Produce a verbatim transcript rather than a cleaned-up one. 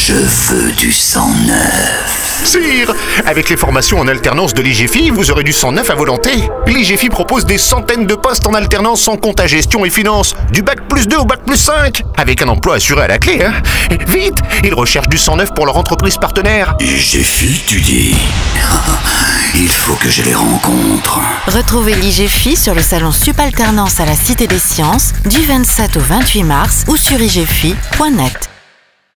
Je veux du sang neuf. Sire, avec les formations en alternance de l'I G F I, vous aurez du sang neuf à volonté. L'I G F I propose des centaines de postes en alternance sans compte à gestion et finance. Du bac plus deux au bac plus cinq, avec un emploi assuré à la clé, hein. Vite, ils recherchent du sang neuf pour leur entreprise partenaire. I G F I, tu dis? Il faut que je les rencontre. Retrouvez l'I G F I sur le salon Supalternance à la Cité des Sciences du vingt-sept au vingt-huit mars ou sur i g f i point net.